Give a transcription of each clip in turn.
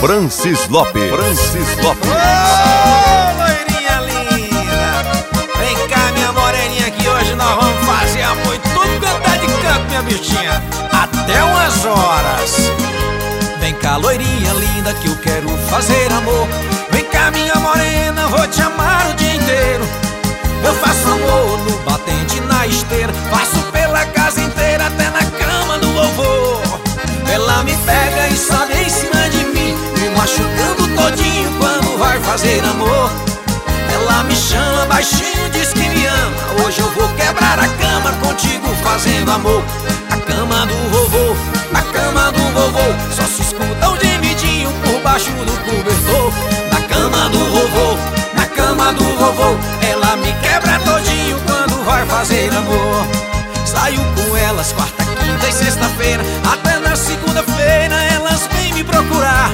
Francis Lopes. Ô, loirinha linda, vem cá, minha moreninha, que hoje nós vamos fazer amor e tudo cantar de canto, minha bichinha, até umas horas. Vem cá, loirinha linda, que eu quero fazer amor. Vem cá, minha morena, vou te amar o dia inteiro. Eu faço amor no batente, na esteira, faço pela casa inteira, até na cama do vovô. Ela me pega e sobe em cima de mim, me machucando todinho quando vai fazer amor. Ela me chama baixinho, diz que me ama. Hoje eu vou quebrar a cama contigo fazendo amor. A cama do vovô, a cama do vovô, só se escuta o gemidinho por baixo do cobertor. Na cama do vovô, na cama do vovô, ela me quebra todinho quando vai fazer amor. Saio com elas quarta, quinta e sexta-feira, até na segunda-feira elas vêm me procurar.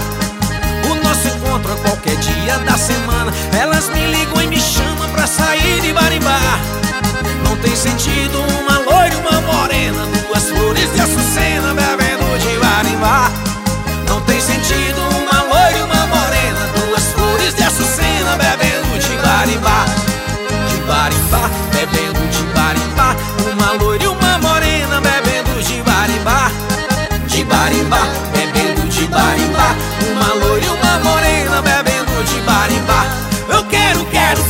O nosso encontro é qualquer dia da semana, elas me ligam e me chamam pra sair de barimbá. Não tem sentido uma loira e uma morena, duas flores de açucena bebendo de barimbá. Não tem sentido uma loira e uma morena, duas flores de açucena bebendo de barimbá. De barimbá, bebendo de barimbá, uma loira e uma morena bebendo de barimbá. De barimbá, bebendo de barimbá, uma loira e uma morena bebendo de barimbá. Eu quero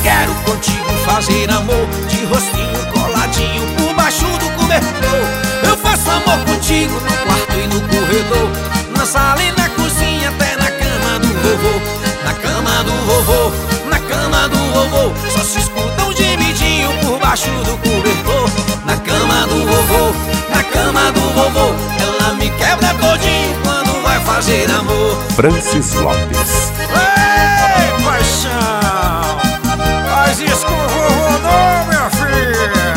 contigo fazer amor, de rostinho coladinho por baixo do cobertor. Eu faço amor contigo no quarto e no corredor, na sala e na cozinha, até na cama do vovô. Na cama do vovô, na cama do vovô, só se escuta um gemidinho por baixo do cobertor. Na cama do vovô, na cama do vovô, ela me quebra todinho quando vai fazer amor. Francis Lopes. Ei, paixão, faz isso com o vovô não, minha filha.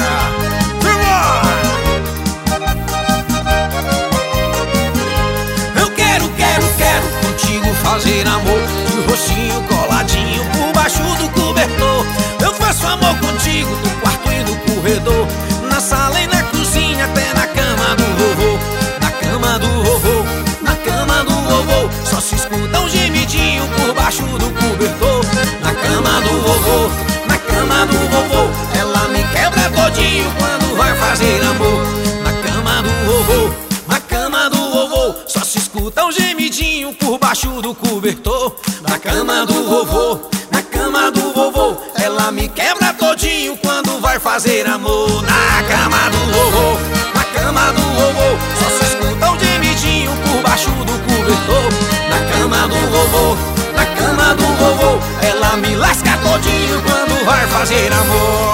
Eu quero contigo fazer amor, de rostinho coladinho por baixo do cobertor. Eu faço amor contigo no quarto e no corredor, na sala e na cozinha, até na cama do vovô. Na cama do vovô, na cama do vovô, só se escuta um gemidinho por baixo do cobertor. Na cama do vovô, na cama do vovô, ela me quebra todinho quando vai fazer amor. Na cama do vovô, na cama do vovô, só se escuta um gemidinho por baixo do cobertor. Na cama do vovô, na cama do vovô, ela me quebra todinho quando vai fazer amor. Na cama do vovô, na cama do vovô, só se escuta um gemidinho por baixo do cobertor. Na cama do vovô, na cama do vovô, ela me lasca todinho quando vai fazer amor.